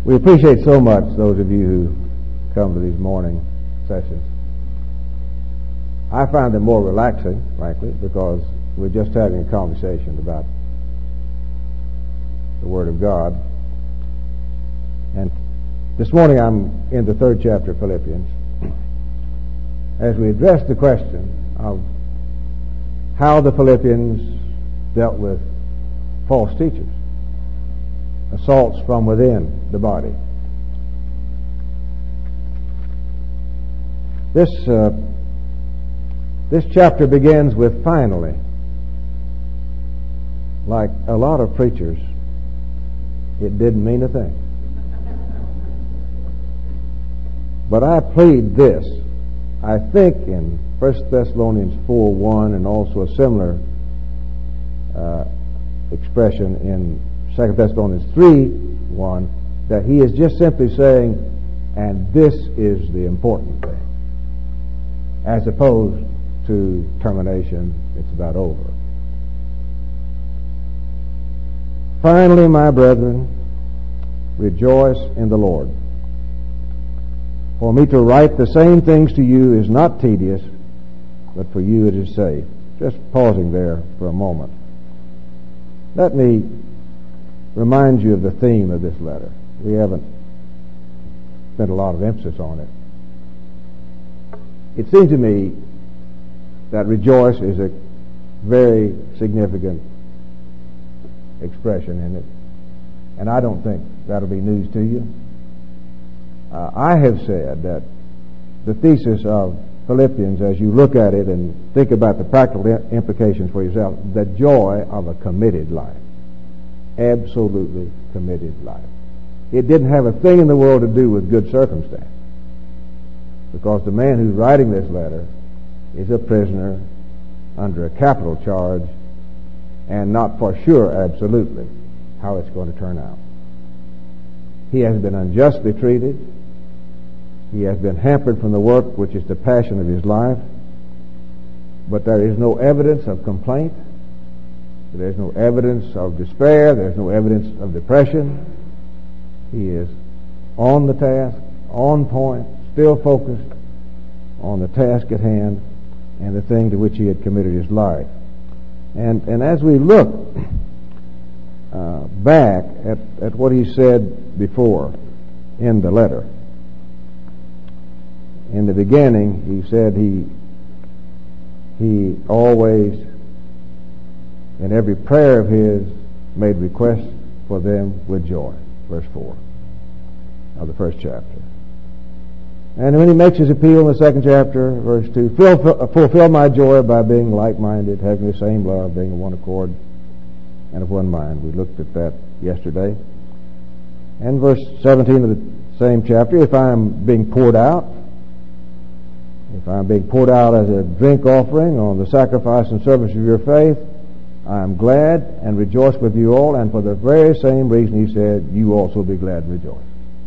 We appreciate so much those of you who come to these morning sessions. I find them more relaxing, frankly, because we're just having a conversation about the Word of God. And this morning I'm in the 3rd chapter of Philippians as we address the question of how the Philippians dealt with false teachers, assaults from within the body. This chapter begins with finally. Like a lot of preachers, it didn't mean a thing. But I plead this. I think in 1 Thessalonians 4:1 and also a similar expression in 2 Thessalonians 3:1 that he is just simply saying, and this is the important thing, as opposed to termination, it's about over. Finally, my brethren, rejoice in the Lord. For me to write the same things to you is not tedious, but for you it is safe. Just pausing there for a moment. Let me remind you of the theme of this letter. We haven't spent a lot of emphasis on it. It seems to me that rejoice is a very significant expression in it, and I don't think that'll be news to you. I have said that the thesis of Philippians, as you look at it and think about the practical implications for yourself, the joy of a committed life. Absolutely committed life. It didn't have a thing in the world to do with good circumstance, because the man who's writing this letter is a prisoner under a capital charge and not for sure absolutely how it's going to turn out. He has been unjustly treated. He has been hampered from the work which is the passion of his life. But there is no evidence of complaint. There's no evidence of despair. There's no evidence of depression. He is on the task, on point, still focused on the task at hand and the thing to which he had committed his life. And as we look back at what he said before in the letter, in the beginning he said he always, in every prayer of his, made requests for them with joy. Verse 4 of the 1st chapter. And when he makes his appeal in the 2nd chapter, verse 2, fulfill my joy by being like-minded, having the same love, being of one accord and of one mind. We looked at that yesterday. And verse 17 of the same chapter, if I am being poured out as a drink offering on the sacrifice and service of your faith, I am glad and rejoice with you all, and for the very same reason he said, you also be glad and rejoice.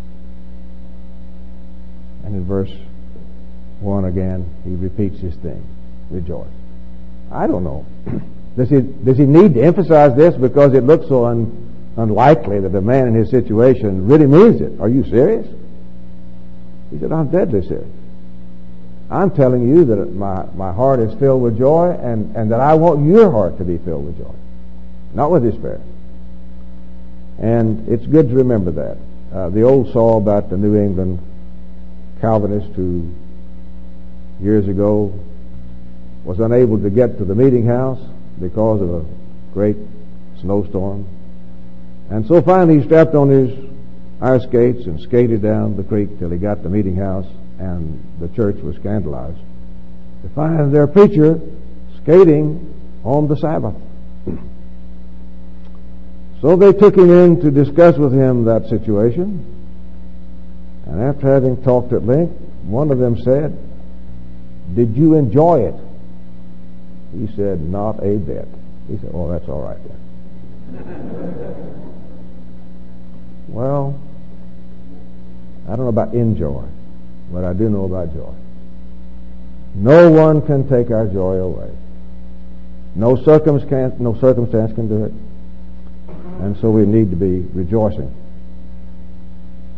And in verse 1 again, he repeats his theme, rejoice. I don't know. Does he need to emphasize this because it looks so unlikely that a man in his situation really means it? Are you serious? He said, I'm deadly serious. I'm telling you that my heart is filled with joy, and that I want your heart to be filled with joy, not with despair. And it's good to remember that. The old saw about the New England Calvinist who years ago was unable to get to the meeting house because of a great snowstorm, and so finally he strapped on his ice skates and skated down the creek till he got to the meeting house, and the church was scandalized to find their preacher skating on the Sabbath. So they took him in to discuss with him that situation, and after having talked at length, one of them said, did you enjoy it? He said, not a bit. He said, oh, that's all right then. Well, I don't know about enjoy, but I do know about joy. No one can take our joy away. No circumstance can do it. And so we need to be rejoicing.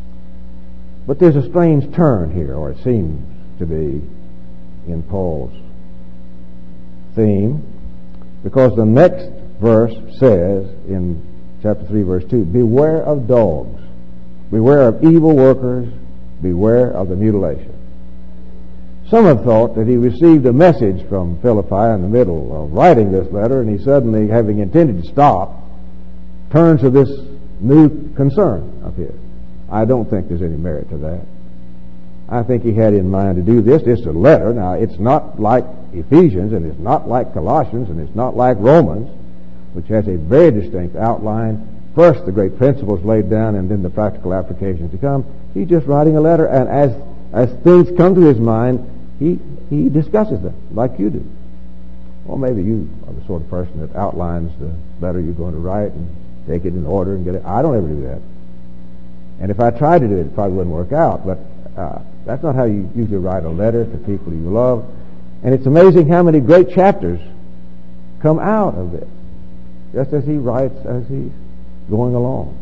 But there's a strange turn here, or it seems to be, in Paul's theme, because the next verse says in chapter 3, verse 2, beware of dogs, beware of evil workers, beware of the mutilation. Some have thought that he received a message from Philippi in the middle of writing this letter, and he suddenly, having intended to stop, turns to this new concern of his. I don't think there's any merit to that. I think he had in mind to do this. It's a letter. Now, it's not like Ephesians, and it's not like Colossians, and it's not like Romans, which has a very distinct outline. First, the great principles laid down, and then the practical applications to come. He's just writing a letter, and as things come to his mind, he discusses them, like you do. Well, maybe you are the sort of person that outlines the letter you're going to write and take it in order and get it. I don't ever do that. And if I tried to do it, it probably wouldn't work out. But that's not how you usually write a letter to people you love. And it's amazing how many great chapters come out of this, just as he writes as he's going along.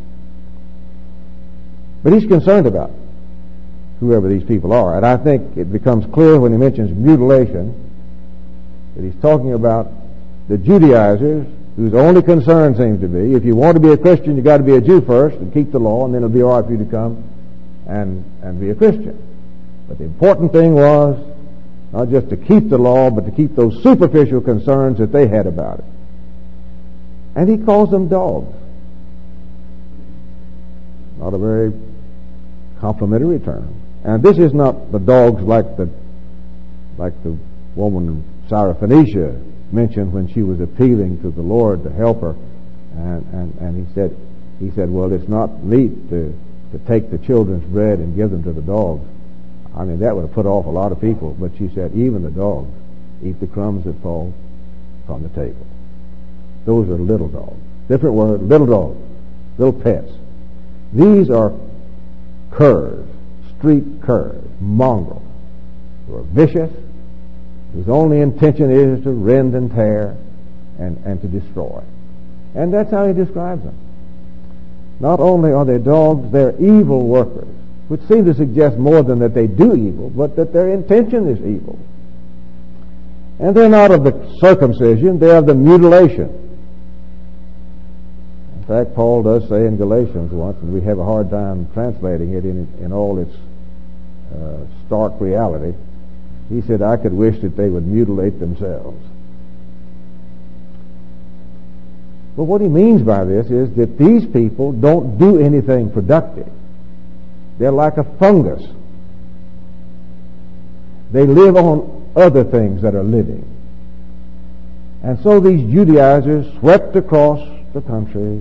But he's concerned about whoever these people are. And I think it becomes clear when he mentions mutilation that he's talking about the Judaizers, whose only concern seems to be, if you want to be a Christian, you've got to be a Jew first and keep the law, and then it'll be all right for you to come and be a Christian. But the important thing was not just to keep the law, but to keep those superficial concerns that they had about it. And he calls them dogs. Not a very complimentary term. And this is not the dogs like the woman Syrophoenicia mentioned when she was appealing to the Lord to help her, and he said, well, it's not meet to take the children's bread and give them to the dogs. I mean, that would have put off a lot of people. But she said, even the dogs eat the crumbs that fall from the table. Those are little dogs. Different word, little dogs, little pets. These are curs, street curs, mongrels, who are vicious, whose only intention is to rend and tear and to destroy. And that's how he describes them. Not only are they dogs, they're evil workers, which seems to suggest more than that they do evil, but that their intention is evil. And they're not of the circumcision, they're of the mutilation. In fact, Paul does say in Galatians once, and we have a hard time translating it in all its stark reality, he said, I could wish that they would mutilate themselves. But what he means by this is that these people don't do anything productive. They're like a fungus. They live on other things that are living. And so these Judaizers swept across the countries,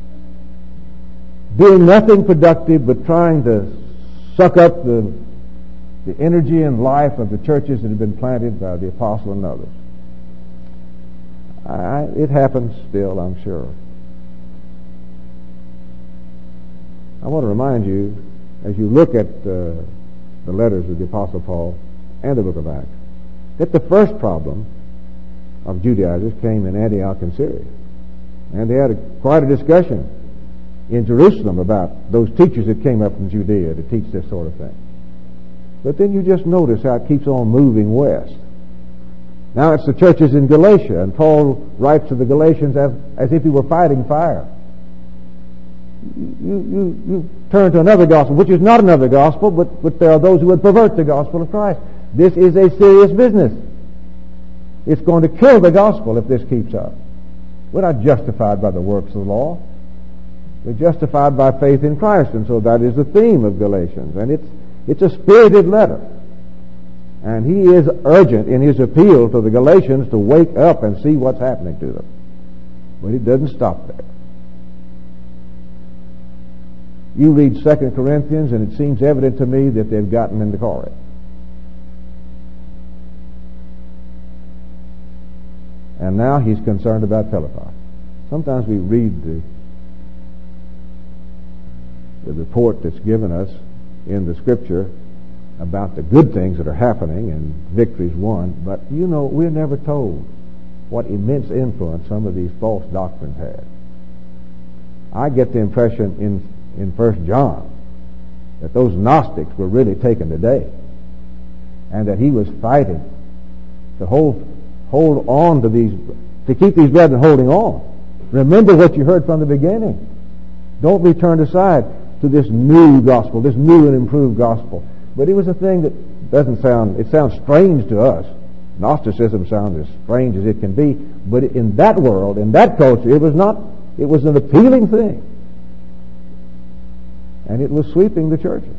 doing nothing productive but trying to suck up the energy and life of the churches that had been planted by the apostle and others. It happens still, I'm sure. I want to remind you, as you look at the letters of the Apostle Paul and the book of Acts, that the first problem of Judaizers came in Antioch and Syria. And they had quite a discussion in Jerusalem about those teachers that came up from Judea to teach this sort of thing. But then you just notice how it keeps on moving west. Now it's the churches in Galatia, and Paul writes to the Galatians as if he were fighting fire. You turn to another gospel, which is not another gospel, but there are those who would pervert the gospel of Christ. This is a serious business. It's going to kill the gospel if this keeps up. We're not justified by the works of the law. We're justified by faith in Christ, and so that is the theme of Galatians. And it's a spirited letter. And he is urgent in his appeal to the Galatians to wake up and see what's happening to them. But it doesn't stop there. You read 2 Corinthians, and it seems evident to me that they've gotten into Corinth. And now he's concerned about Philippi. Sometimes we read the report that's given us in the Scripture about the good things that are happening and victories won, but you know, we're never told what immense influence some of these false doctrines had. I get the impression in 1 John that those Gnostics were really taken today, and that he was fighting to hold on to these, to keep these brethren holding on. Remember what you heard from the beginning. Don't be turned aside to this new gospel, this new and improved gospel. But it was a thing that it sounds strange to us. Gnosticism sounds as strange as it can be, but in that world, in that culture, it was an appealing thing. And it was sweeping the churches.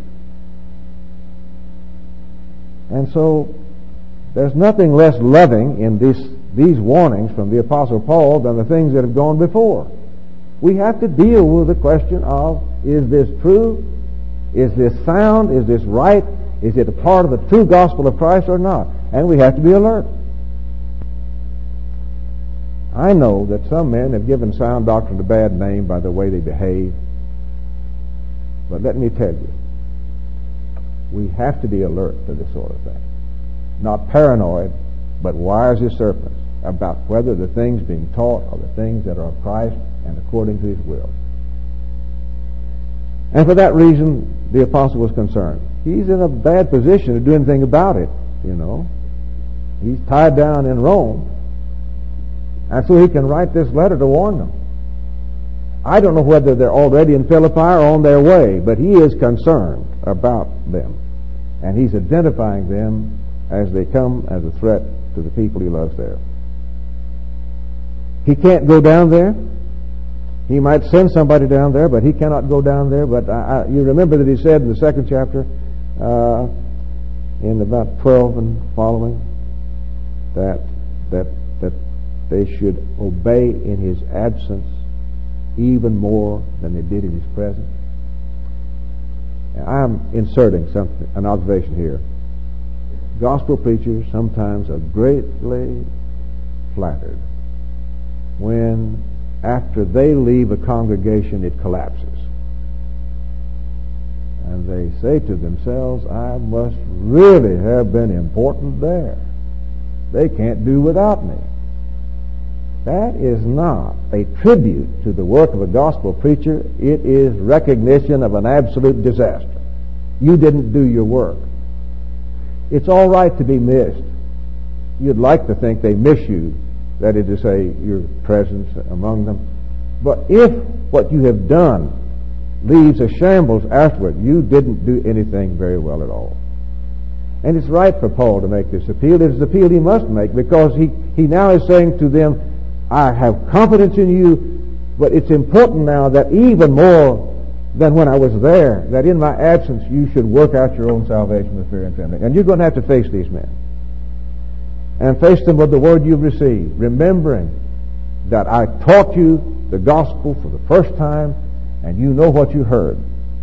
And so, there's nothing less loving in these warnings from the Apostle Paul than the things that have gone before. We have to deal with the question of, is this true? Is this sound? Is this right? Is it a part of the true gospel of Christ or not? And we have to be alert. I know that some men have given sound doctrine a bad name by the way they behave. But let me tell you, we have to be alert to this sort of thing. Not paranoid, but wise as serpents about whether the things being taught are the things that are of Christ and according to His will. And for that reason, the apostle was concerned. He's in a bad position to do anything about it, you know. He's tied down in Rome. And so he can write this letter to warn them. I don't know whether they're already in Philippi or on their way, but he is concerned about them. And he's identifying them as they come as a threat to the people he loves there. He can't go down there. He might send somebody down there, but he cannot go down there. But you remember that he said in the second chapter, in about 12 and following, that they should obey in his absence even more than they did in his presence. I'm inserting an observation here. Gospel preachers sometimes are greatly flattered when, after they leave a congregation, it collapses. And they say to themselves, I must really have been important there. They can't do without me. That is not a tribute to the work of a gospel preacher. It is recognition of an absolute disaster. You didn't do your work. It's all right to be missed. You'd like to think they miss you, that is to say, your presence among them. But if what you have done leaves a shambles afterward, you didn't do anything very well at all. And it's right for Paul to make this appeal. It is the appeal he must make, because he now is saying to them, I have confidence in you, but it's important now that even more than when I was there, that in my absence you should work out your own salvation with fear and trembling. And you're going to have to face these men. And face them with the word you've received, remembering that I taught you the gospel for the first time, and you know what you heard.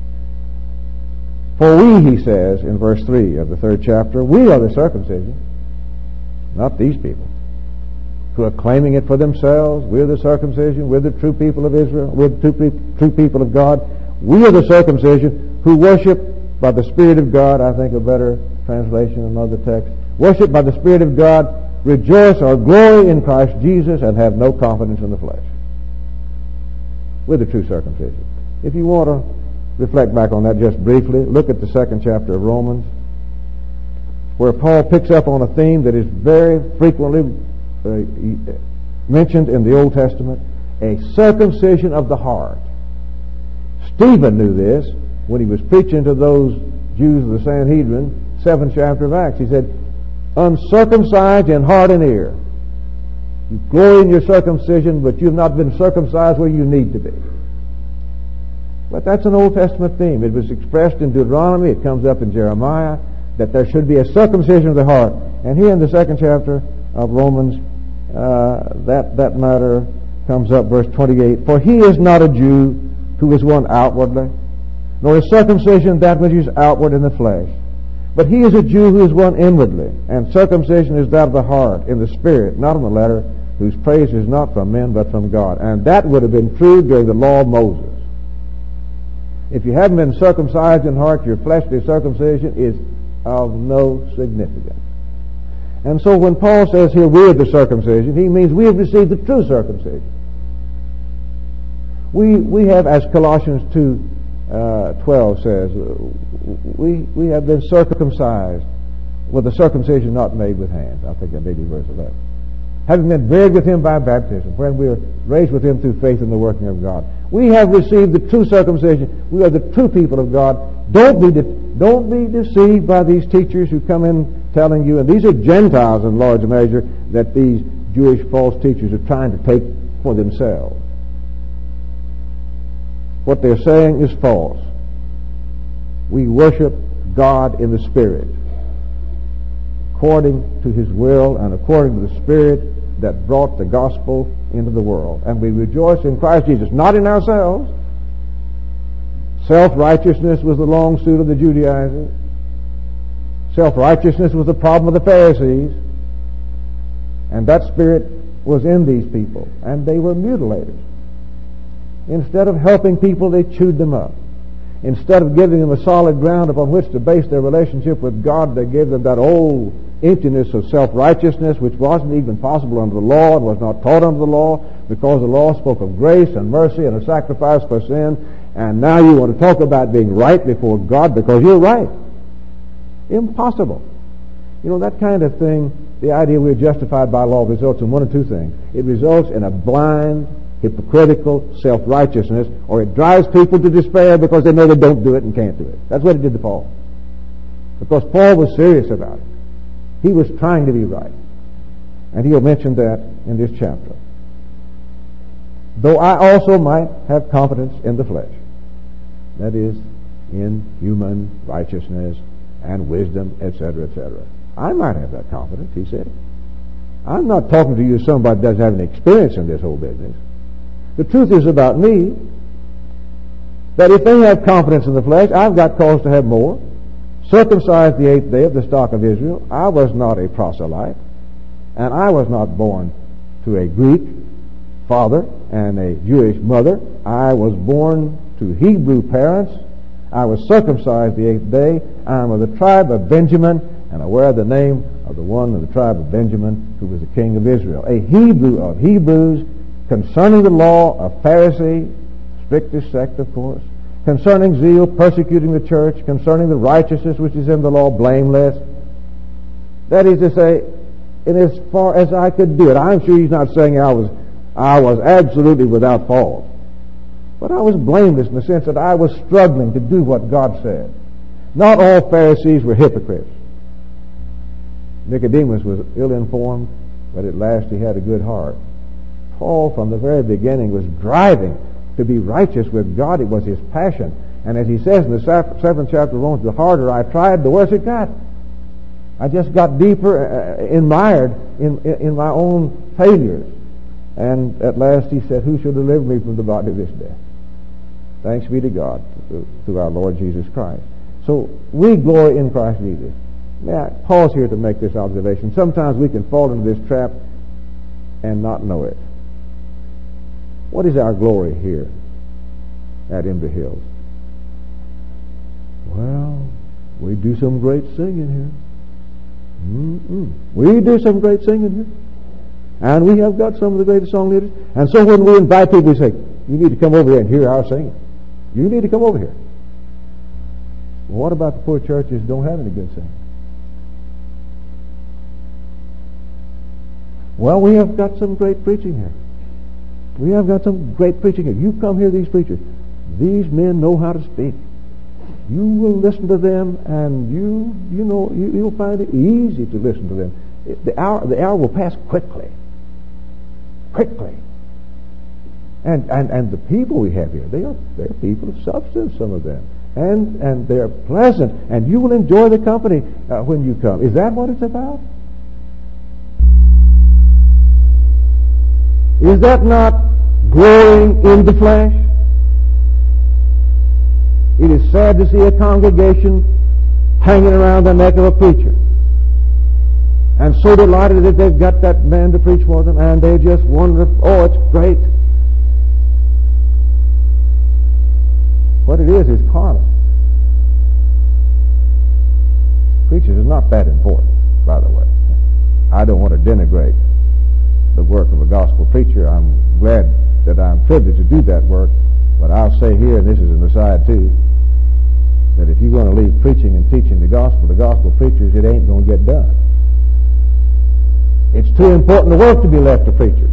For we, he says in verse 3 of the 3rd chapter, we are the circumcision, not these people, who are claiming it for themselves. We're the circumcision, we're the true people of Israel, we're the true people of God. We are the circumcision who worship by the Spirit of God. I think a better translation in another text. Worship by the Spirit of God, rejoice or glory in Christ Jesus, and have no confidence in the flesh. We're the true circumcision. If you want to reflect back on that just briefly, look at the 2nd chapter of Romans, where Paul picks up on a theme that is very frequently mentioned in the Old Testament, a circumcision of the heart. Stephen knew this when he was preaching to those Jews of the Sanhedrin, 7th chapter of Acts. He said, uncircumcised in heart and ear. You glory in your circumcision, but you've not been circumcised where you need to be. But that's an Old Testament theme. It was expressed in Deuteronomy. It comes up in Jeremiah, that there should be a circumcision of the heart. And here in the 2nd chapter of Romans, that matter comes up, verse 28. For he is not a Jew who is one outwardly, nor is circumcision that which is outward in the flesh. But he is a Jew who is one inwardly, and circumcision is that of the heart, in the spirit, not in the letter, whose praise is not from men but from God. And that would have been true during the law of Moses. If you haven't been circumcised in heart, your fleshly circumcision is of no significance. And so when Paul says here, we are the circumcision, he means we have received the true circumcision. We have, as Colossians 2 12 says, we have been circumcised with a circumcision not made with hands. I think that may be verse 11. Having been buried with him by baptism, when we are raised with him through faith in the working of God. We have received the true circumcision. We are the true people of God. Don't be deceived by these teachers who come in telling you, and these are Gentiles in large measure, that these Jewish false teachers are trying to take for themselves. What they're saying is false. We worship God in the Spirit, according to His will and according to the Spirit that brought the gospel into the world. And we rejoice in Christ Jesus, not in ourselves. Self-righteousness was the long suit of the Judaizers. Self-righteousness was the problem of the Pharisees. And that spirit was in these people. And they were mutilators. Instead of helping people, they chewed them up. Instead of giving them a solid ground upon which to base their relationship with God, they gave them that old emptiness of self-righteousness, which wasn't even possible under the law and was not taught under the law, because the law spoke of grace and mercy and a sacrifice for sin. And now you want to talk about being right before God because you're right. Impossible. You know, that kind of thing, the idea we're justified by law results in one of two things. It results in a blind, hypocritical self-righteousness, or it drives people to despair because they know they don't do it and can't do it. That's what it did to Paul. Because Paul was serious about it. He was trying to be right. And he'll mention that in this chapter. Though I also might have confidence in the flesh, that is, in human righteousness and wisdom, etc., etc. I might have that confidence, he said. I'm not talking to you as somebody that doesn't have any experience in this whole business. The truth is about me, that if they have confidence in the flesh, I've got cause to have more. Circumcised the 8th day of the stock of Israel, I was not a proselyte, and I was not born to a Greek father and a Jewish mother. I was born to Hebrew parents. I was circumcised the 8th day. I am of the tribe of Benjamin, and I wear the name of the one of the tribe of Benjamin who was the king of Israel. A Hebrew of Hebrews, concerning the law, a Pharisee, strictest sect, of course. Concerning zeal, persecuting the church. Concerning the righteousness which is in the law, blameless. That is to say, in as far as I could do it. I'm sure he's not saying I was absolutely without fault. But I was blameless in the sense that I was struggling to do what God said. Not all Pharisees were hypocrites. Nicodemus was ill-informed, but at last he had a good heart. Paul, from the very beginning, was driving to be righteous with God. It was his passion. And as he says in the 7th chapter of Romans, the harder I tried, the worse it got. I just got deeper enmired in my own failures. And at last he said, who shall deliver me from the body of this death? Thanks be to God through our Lord Jesus Christ. So we glory in Christ Jesus. May I pause here to make this observation? Sometimes we can fall into this trap and not know it. What is our glory here at Ember Hills? Well, we do some great singing here. We do some great singing here. And we have got some of the greatest song leaders. And so when we invite people, we say, you need to come over here and hear our singing. You need to come over here. Well, what about the poor churches that don't have any good singing? Well, we have got some great preaching here. We have got some great preaching here. You come hear these preachers. These men know how to speak. You will listen to them, and you'll find it easy to listen to them. The hour will pass quickly. Quickly. And the people we have here, they're people of substance, some of them. And they're pleasant, and you will enjoy the company when you come. Is that what it's about? Is that not glorying in the flesh? It is sad to see a congregation hanging around the neck of a preacher and so delighted that they've got that man to preach for them, and they just wonder, oh, it's great. What it is carnal. Preachers is not that important, by the way. I don't want to denigrate the work of a gospel preacher. I'm glad that I'm privileged to do that work, but But I'll say here, and this is an aside too, that if you're going to leave preaching and teaching the gospel preachers, it ain't going to get done. It's too important a work to be left to preachers.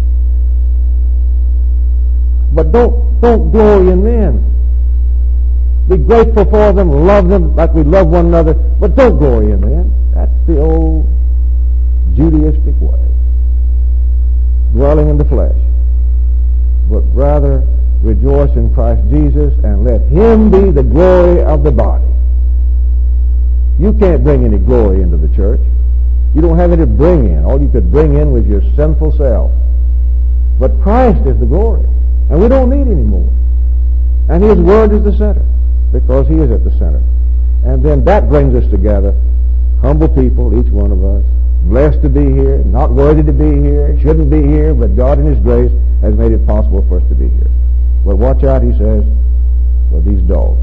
But don't glory in men. Be grateful for them, love them like we love one another, but don't glory in men. That's the old Judaistic way. Dwelling in the flesh. But rather rejoice in Christ Jesus and let Him be the glory of the body. You can't bring any glory into the church. You don't have any to bring in. All you could bring in was your sinful self. But Christ is the glory. And we don't need any more. And His Word is the center, because He is at the center. And then that brings us together, humble people, each one of us, blessed to be here, not worthy to be here, shouldn't be here, but God in His grace has made it possible for us to be here. But watch out, He says, for these dogs.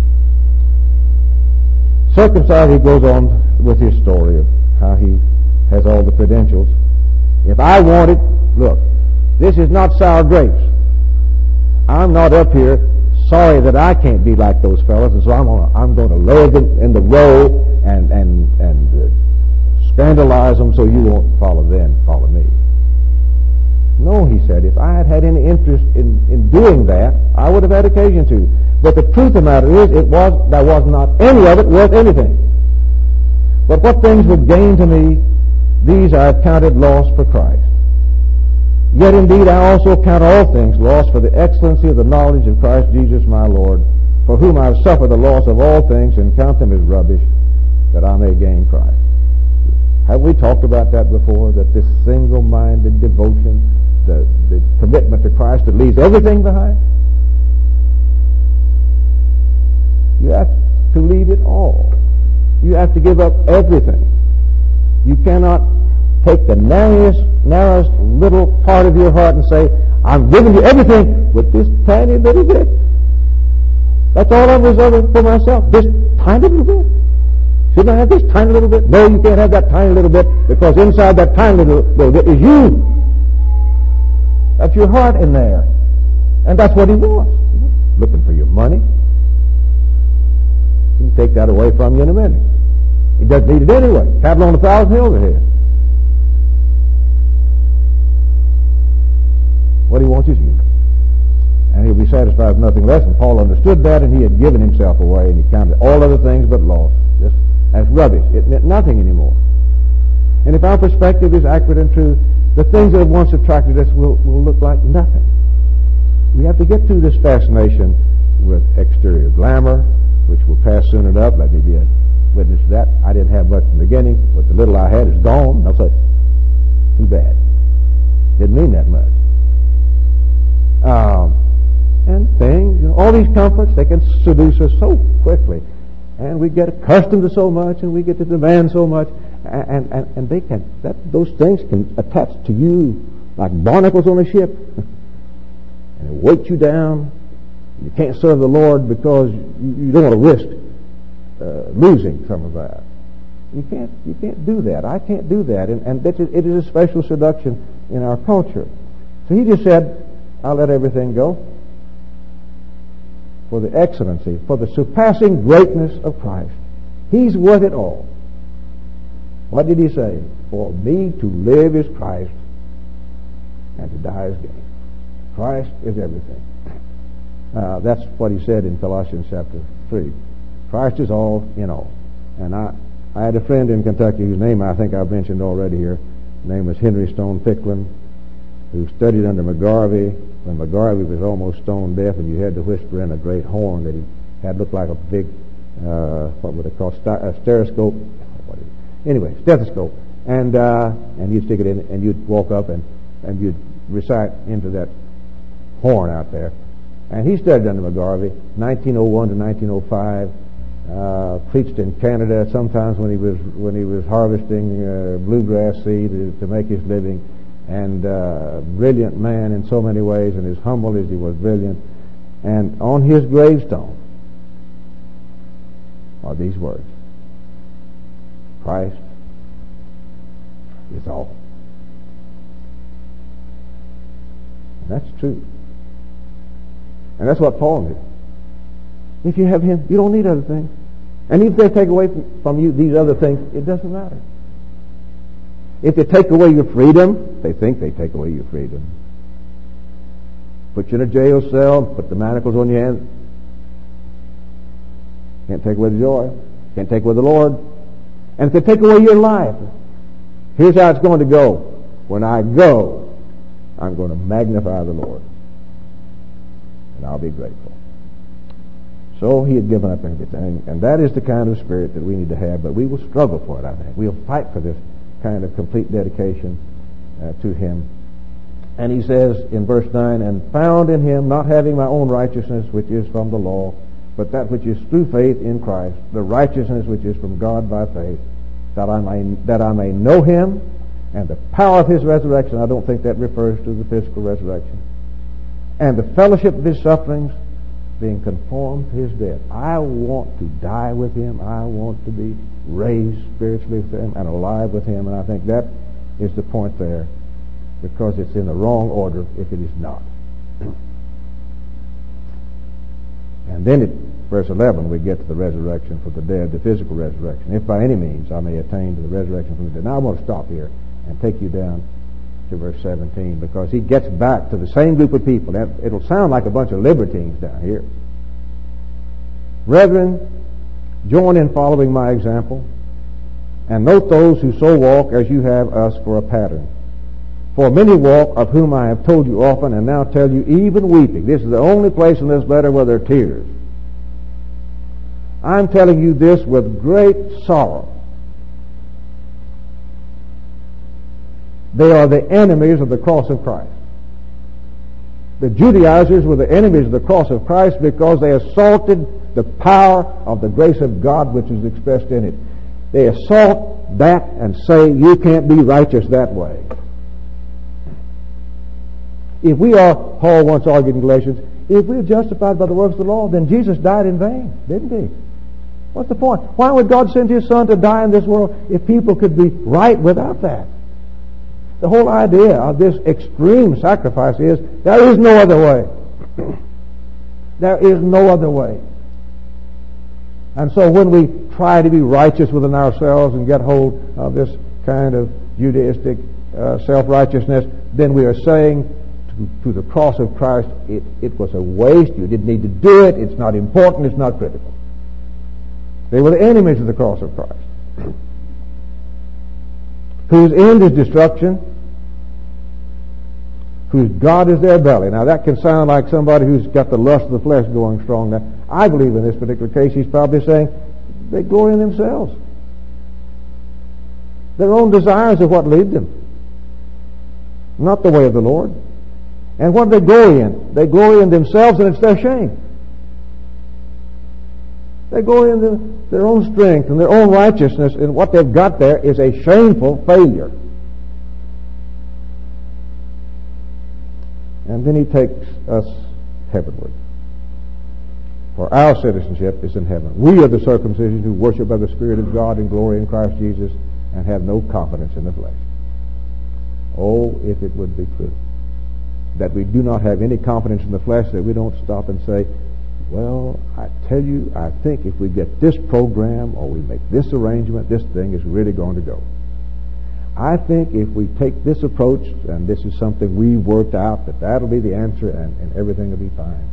Circumcised, he goes on with his story of how he has all the credentials. If I wanted, look, this is not sour grapes. I'm not up here sorry that I can't be like those fellows, and so I'm going to lay them in the row and scandalize them so you won't follow them, follow me. No, he said, if I had had any interest in doing that, I would have had occasion to. But the truth of the matter is, there was not any of it worth anything. But what things would gain to me, these I have counted loss for Christ. Yet indeed I also count all things lost for the excellency of the knowledge of Christ Jesus my Lord, for whom I have suffered the loss of all things, and count them as rubbish, that I may gain Christ. Have we talked about that before? That this single-minded devotion, the commitment to Christ that leaves everything behind? You have to leave it all. You have to give up everything. You cannot take the narrowest little part of your heart and say, I'm giving you everything with this tiny little bit. That's all I'm reserving for myself. This tiny little bit. Shouldn't I have this tiny little bit? No, you can't have that tiny little bit, because inside that tiny little bit is you. That's your heart in there. And that's what He wants. Looking for your money. He can take that away from you in a minute. He doesn't need it anyway. Cattle on 1,000 hills ahead. What He wants is you. And He'll be satisfied with nothing less. And Paul understood that, and he had given himself away, and he counted all other things but loss, just as rubbish. It meant nothing anymore. And if our perspective is accurate and true, the things that have once attracted us will look like nothing. We have to get through this fascination with exterior glamour, which will pass soon enough. Let me be a witness to that. I didn't have much in the beginning, but the little I had is gone. I'll say, too bad. Didn't mean that much. And things, all these comforts, they can seduce us so quickly. And we get accustomed to so much, and we get to demand so much, and they can, those things can attach to you like barnacles on a ship. And it weights you down. You can't serve the Lord because you don't want to risk losing some of that. You can't do that. I can't do that. And it is a special seduction in our culture. So he just said, I'll let everything go for the excellency, for the surpassing greatness of Christ. He's worth it all. What did he say? For me to live is Christ, and to die is gain. Christ is everything. That's what he said in Colossians chapter 3. Christ is all in all. And I had a friend in Kentucky whose name I think I've mentioned already here. His name was Henry Stone Ficklin, who studied under McGarvey when McGarvey was almost stone deaf, and you had to whisper in a great horn that he had, looked like a big, what would they call, stethoscope? Anyway, stethoscope. And you'd stick it in, and you'd walk up and you'd recite into that horn out there. And he studied under McGarvey, 1901 to 1905. Preached in Canada sometimes when he was harvesting bluegrass seed to make his living. And brilliant man in so many ways, and as humble as he was brilliant. And on his gravestone are these words: Christ is all. And that's true. And that's what Paul knew. If you have Him, you don't need other things. And if they take away from you these other things, it doesn't matter. If they take away your freedom, they think they take away your freedom. Put you in a jail cell, put the manacles on your hands. Can't take away the joy. Can't take away the Lord. And if they take away your life, here's how it's going to go. When I go, I'm going to magnify the Lord. And I'll be grateful. So he had given up everything. And that is the kind of spirit that we need to have. But we will struggle for it, I think. We'll fight for this kind of complete dedication to Him. And he says in verse 9, and found in Him, not having my own righteousness, which is from the law, but that which is through faith in Christ, the righteousness which is from God by faith, that I may know Him and the power of His resurrection. I don't think that refers to the physical resurrection. And the fellowship of His sufferings, being conformed to His death. I want to die with Him. I want to be raised spiritually with Him and alive with Him. And I think that is the point there, because it's in the wrong order if it is not. And then at verse 11 we get to the resurrection for the dead, the physical resurrection. If by any means I may attain to the resurrection from the dead. Now I want to stop here and take you down to verse 17, because he gets back to the same group of people. It'll sound like a bunch of libertines down here. Brethren, join in following my example, and note those who so walk as you have us for a pattern. For many walk, of whom I have told you often, and now tell you, even weeping. This is the only place in this letter where there are tears. I'm telling you this with great sorrow. They are the enemies of the cross of Christ. The Judaizers were the enemies of the cross of Christ because they assaulted the power of the grace of God which is expressed in it. They assault that and say, you can't be righteous that way. If we are, Paul once argued in Galatians, if we are justified by the works of the law, then Jesus died in vain, didn't He? What's the point? Why would God send His Son to die in this world if people could be right without that? The whole idea of this extreme sacrifice is there is no other way. There is no other way. And so when we try to be righteous within ourselves and get hold of this kind of Judaistic self-righteousness, then we are saying to the cross of Christ, it was a waste, you didn't need to do it, it's not important, it's not critical. They were the enemies of the cross of Christ, whose end is destruction, whose God is their belly. Now that can sound like somebody who's got the lust of the flesh going strong. Now, I believe in this particular case he's probably saying they glory in themselves. Their own desires are what lead them, not the way of the Lord. And what do they glory in? They glory in themselves, and it's their shame. They glory in their own strength and their own righteousness, and what they've got there is a shameful failure. And then he takes us heavenward. For our citizenship is in heaven. We are the circumcision who worship by the Spirit of God and glory in Christ Jesus and have no confidence in the flesh. Oh, if it would be true that we do not have any confidence in the flesh, that we don't stop and say, well, I tell you, I think if we get this program or we make this arrangement, this thing is really going to go. I think if we take this approach, and this is something we worked out, that that'll be the answer and everything will be fine.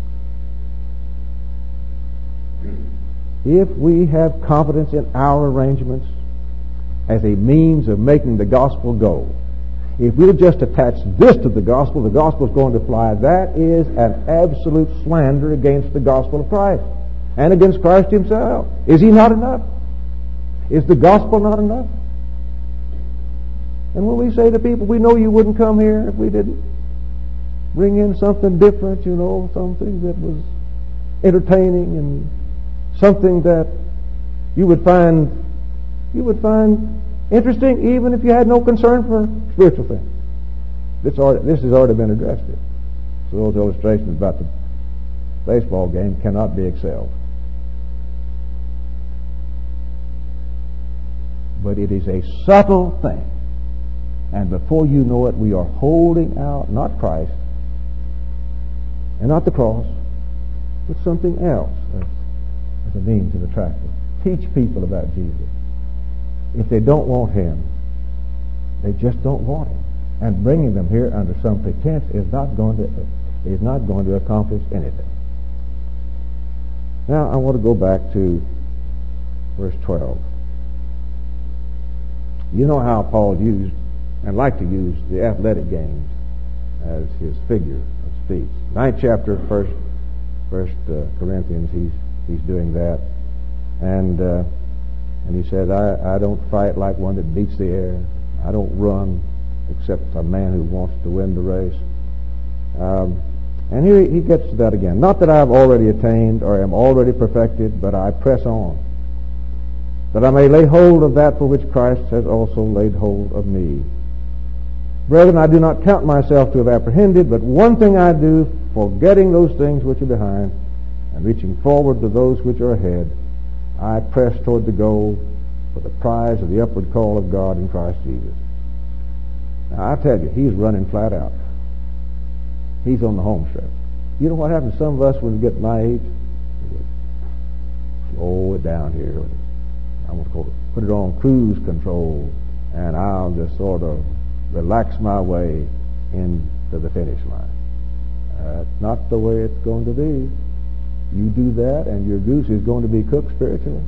If we have confidence in our arrangements as a means of making the gospel go, if we'll just attach this to the gospel is going to fly. That is an absolute slander against the gospel of Christ and against Christ Himself. Is He not enough? Is the gospel not enough? And when we say to people, we know you wouldn't come here if we didn't bring in something different, something that was entertaining and something that you would find interesting even if you had no concern for spiritual things. This has already been addressed here. So those illustrations about the baseball game cannot be excelled. But it is a subtle thing. And before you know it, we are holding out not Christ and not the cross, with something else as a means of attraction. Teach people about Jesus. If they don't want him, they just don't want him. And bringing them here under some pretense is not going to accomplish anything. Now I want to go back to verse 12. You know how Paul used and liked to use the athletic games as his figure of speech. 9th chapter, first Corinthians, he's doing that, and he says, I don't fight like one that beats the air. I don't run except a man who wants to win the race. And here he gets to that again. Not that I have already attained or am already perfected, but I press on, that I may lay hold of that for which Christ has also laid hold of me. Brethren, I do not count myself to have apprehended, but one thing I do, forgetting those things which are behind, and reaching forward to those which are ahead, I press toward the goal for the prize of the upward call of God in Christ Jesus. Now, I tell you, he's running flat out. He's on the home stretch. You know what happens to some of us when we get my age? Slow it down here. I'm going to put it on cruise control, and I'll just sort of relax my way into the finish line. That's not the way it's going to be. You do that, and your goose is going to be cooked spiritually.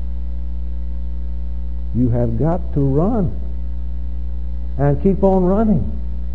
You have got to run and keep on running.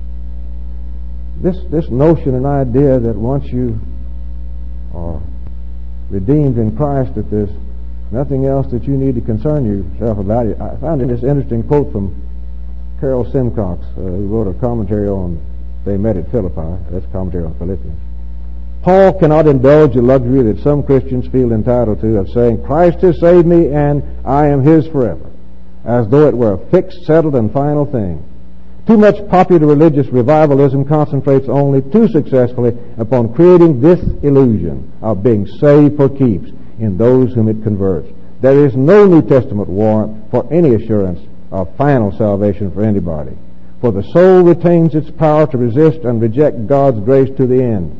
This notion and idea that once you are redeemed in Christ, that there's nothing else that you need to concern yourself about. I found this interesting quote from Carol Simcox, who wrote a commentary on They Met at Philippi. That's a commentary on Philippians. Paul cannot indulge the luxury that some Christians feel entitled to of saying, Christ has saved me and I am his forever, as though it were a fixed, settled, and final thing. Too much popular religious revivalism concentrates only too successfully upon creating this illusion of being saved for keeps in those whom it converts. There is no New Testament warrant for any assurance of final salvation for anybody, for the soul retains its power to resist and reject God's grace to the end.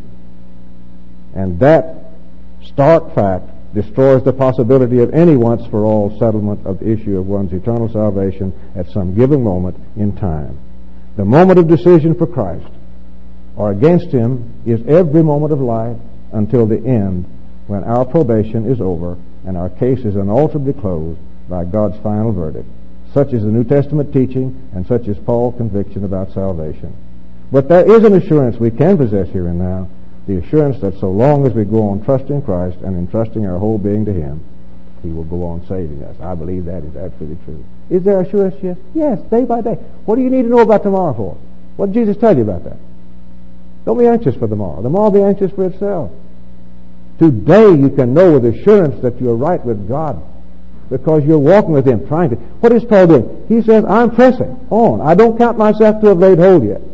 And that stark fact destroys the possibility of any once-for-all settlement of the issue of one's eternal salvation at some given moment in time. The moment of decision for Christ or against him is every moment of life until the end, when our probation is over and our case is unalterably closed by God's final verdict. Such is the New Testament teaching, and such is Paul's conviction about salvation. But there is an assurance we can possess here and now, the assurance that so long as we go on trusting Christ and entrusting our whole being to him, he will go on saving us. I believe that is absolutely true. Is there assurance yet? Yes, day by day. What do you need to know about tomorrow for? What did Jesus tell you about that? Don't be anxious for tomorrow. Tomorrow will be anxious for itself. Today you can know with assurance that you're right with God, because you're walking with him, trying to. What is Paul doing? He says, I'm pressing on. I don't count myself to have laid hold yet.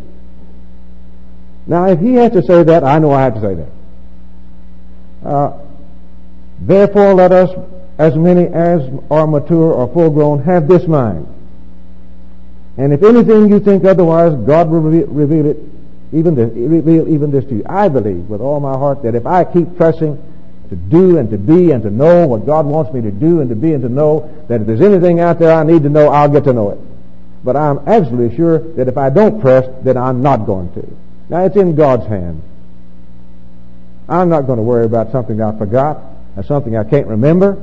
Now, if he has to say that, I know I have to say that. Therefore, let us, as many as are mature or full-grown, have this mind. And if anything you think otherwise, God will reveal it, even this to you. I believe with all my heart that if I keep pressing to do and to be and to know what God wants me to do and to be and to know, that if there's anything out there I need to know, I'll get to know it. But I'm absolutely sure that if I don't press, then I'm not going to. Now, it's in God's hands. I'm not going to worry about something I forgot or something I can't remember.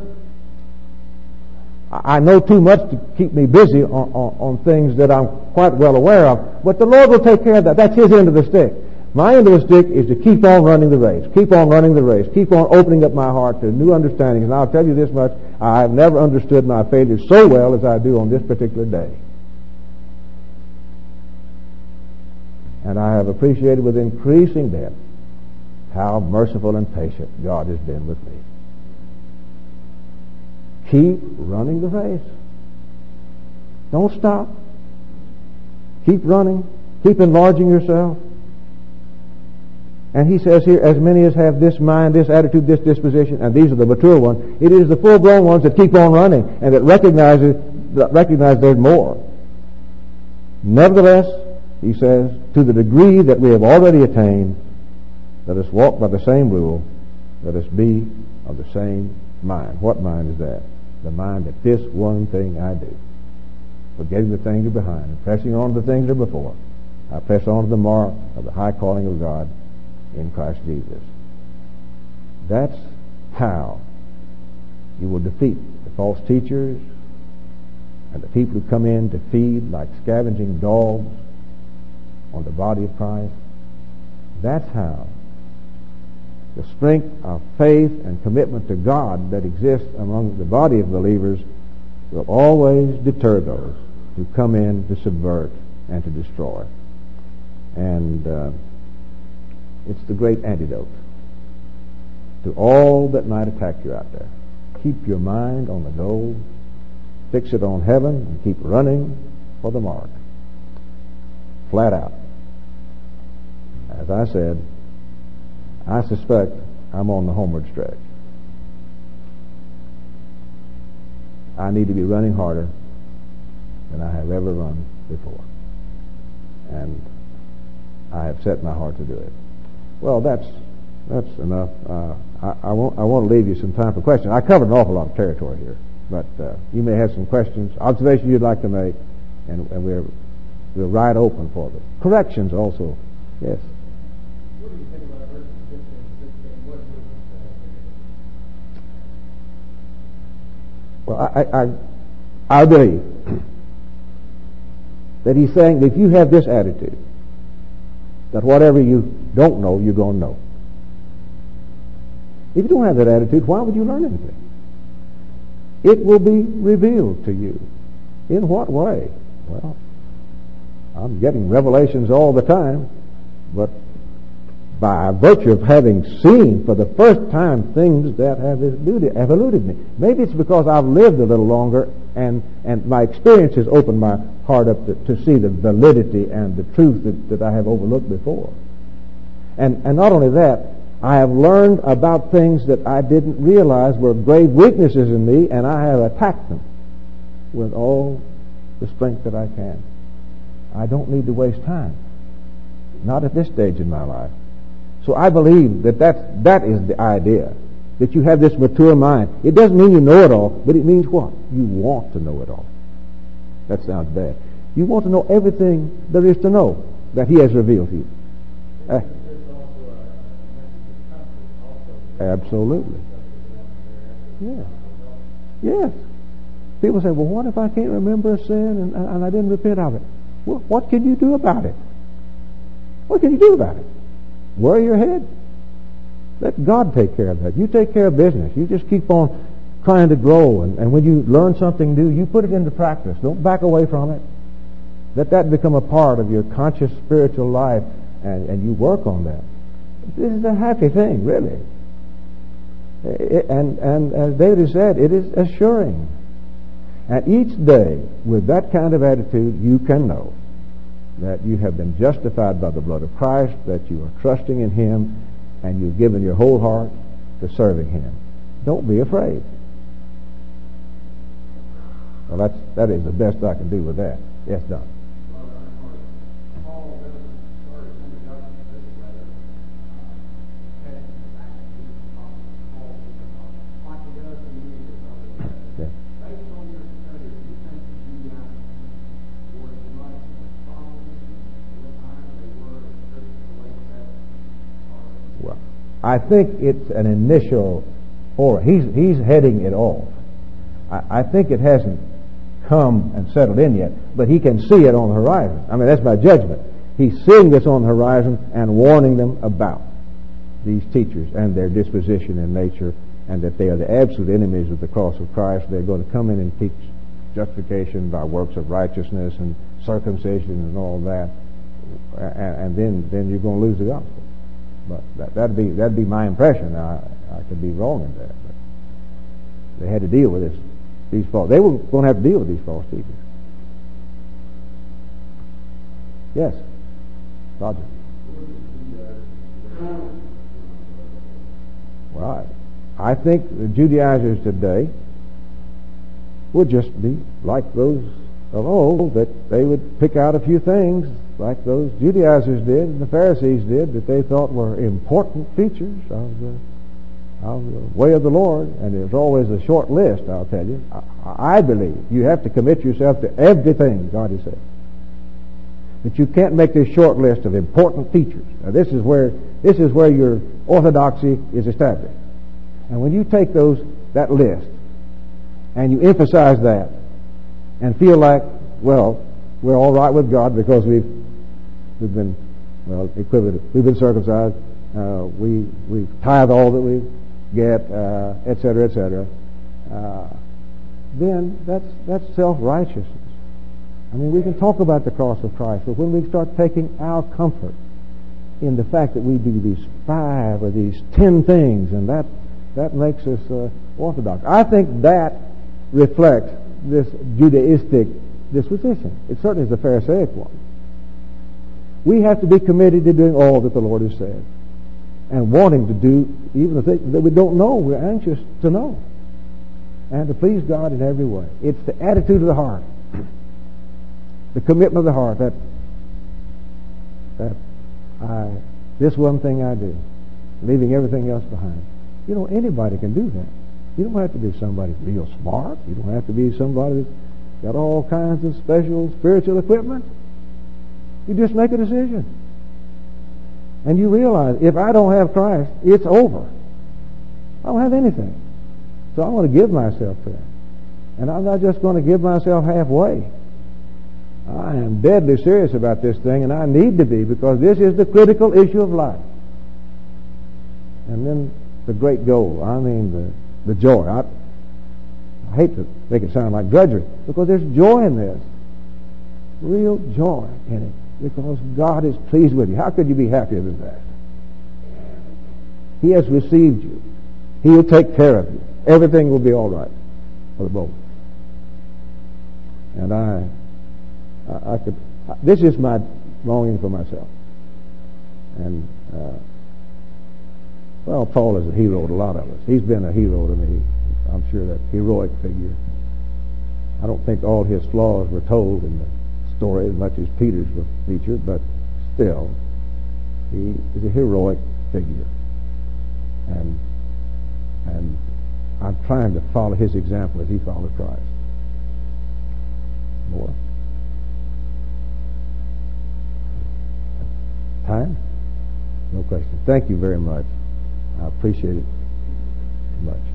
I know too much to keep me busy on things that I'm quite well aware of, but the Lord will take care of that. That's his end of the stick. My end of the stick is to keep on running the race, keep on running the race, keep on opening up my heart to new understandings. And I'll tell you this much, I've never understood my failures so well as I do on this particular day. And I have appreciated with increasing depth how merciful and patient God has been with me. Keep running the race. Don't stop. Keep running. Keep enlarging yourself. And he says here, as many as have this mind, this attitude, this disposition, and these are the mature ones. It is the full-grown ones that keep on running and that recognize there's more. Nevertheless, he says, to the degree that we have already attained, let us walk by the same rule Let us be of the same mind. What mind is that? The mind that this one thing I do, forgetting the things that are behind and pressing on to the things that are before, I press on to the mark of the high calling of God in Christ Jesus. That's how you will defeat the false teachers and the people who come in to feed like scavenging dogs on the body of Christ. That's how the strength of faith and commitment to God that exists among the body of believers will always deter those who come in to subvert and to destroy. And it's the great antidote to all that might attack you out there. Keep your mind on the goal, fix it on heaven, and keep running for the mark. Flat out. As I said, I suspect I'm on the homeward stretch. I need to be running harder than I have ever run before. And I have set my heart to do it. Well, that's enough. I want to leave you some time for questions. I covered an awful lot of territory here, but you may have some questions, observations you'd like to make, and we're right open for them. Corrections also. Yes. What do you think about verses 15 and 16? What does it say? Well, I believe that he's saying that if you have this attitude, that whatever you don't know, you're going to know. If you don't have that attitude, why would you learn anything? It will be revealed to you. In what way? Well, I'm getting revelations all the time, but by virtue of having seen for the first time things that have eluded me. Maybe it's because I've lived a little longer and my experience has opened my heart up to see the validity and the truth that I have overlooked before. And not only that, I have learned about things that I didn't realize were grave weaknesses in me, and I have attacked them with all the strength that I can. I don't need to waste time. Not at this stage in my life. So I believe that is the idea, that you have this mature mind. It doesn't mean you know it all, but it means what? You want to know it all. That sounds bad. You want to know everything there is to know that He has revealed to you. Absolutely. Yeah. Yes. People say, well, what if I can't remember a sin and I didn't repent of it? Well, what can you do about it? What can you do about it? Worry your head. Let God take care of that. You take care of business. You just keep on trying to grow, and when you learn something new, you put it into practice. Don't back away from it. Let that become a part of your conscious spiritual life, and you work on that. This is a happy thing, really. And as David said, it is assuring. And each day, with that kind of attitude, you can know that you have been justified by the blood of Christ, that you are trusting in Him, and you've given your whole heart to serving Him. Don't be afraid. Well, that is the best I can do with that. Yes, Don. I think it's an initial, or he's heading it off. I think it hasn't come and settled in yet, but he can see it on the horizon. I mean, that's my judgment. He's seeing this on the horizon and warning them about these teachers and their disposition and nature, and that they are the absolute enemies of the cross of Christ. They're going to come in and teach justification by works of righteousness and circumcision and all that, and then you're going to lose the gospel. But that'd be my impression. Now, I could be wrong in that, but they had to deal with these false. They were going to have to deal with these false teachers. Yes, Roger. Well, I think the Judaizers today would just be like those of old, that they would pick out a few things like those Judaizers did and the Pharisees did that they thought were important features of of the way of the Lord, and there's always a short list, I'll tell you. I believe you have to commit yourself to everything God has said. But you can't make this short list of important features. Now, this is where your orthodoxy is established. And when you take that list and you emphasize that and feel like, well, we're all right with God because we've been circumcised, we've tithe all that we get, etc., then that's self-righteousness. I mean, we can talk about the cross of Christ, but when we start taking our comfort in the fact that we do these 5 or these 10 things, and that makes us orthodox. I think that reflects this Judaistic disposition. It certainly is a Pharisaic one. We have to be committed to doing all that the Lord has said, and wanting to do even the things that we don't know. We're anxious to know, and to please God in every way. It's the attitude of the heart, the commitment of the heart, this one thing I do, leaving everything else behind. You know, anybody can do that. You don't have to be somebody real smart. You don't have to be somebody that's got all kinds of special spiritual equipment. You just make a decision. And you realize, if I don't have Christ, it's over. I don't have anything. So I want to give myself to Him. And I'm not just going to give myself halfway. I am deadly serious about this thing, and I need to be, because this is the critical issue of life. And then the great goal, I mean the joy. I hate to make it sound like drudgery, because there's joy in this. Real joy in it, because God is pleased with you. How could you be happier than that? He has received you. He will take care of you. Everything will be all right for the both. And this is my longing for myself. And, Paul is a hero to a lot of us. He's been a hero to me. I'm sure that heroic figure. I don't think all his flaws were told in the story as much as Peter's were featured, but still, he is a heroic figure. And I'm trying to follow his example as he followed Christ. More. Time? No question. Thank you very much. I appreciate it much.